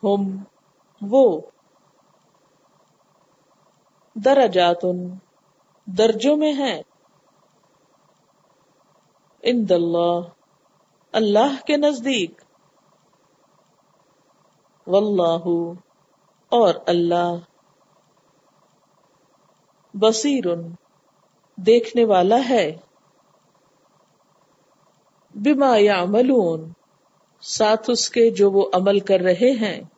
हुम वो, दरजातुन दर्जों में है, इंदल्लाह अल्लाह के नजदीक, वल्लाहु और अल्लाह, बसीरुन देखने वाला है, बिमा यामलून साथ उसके जो वो अमल कर रहे हैं,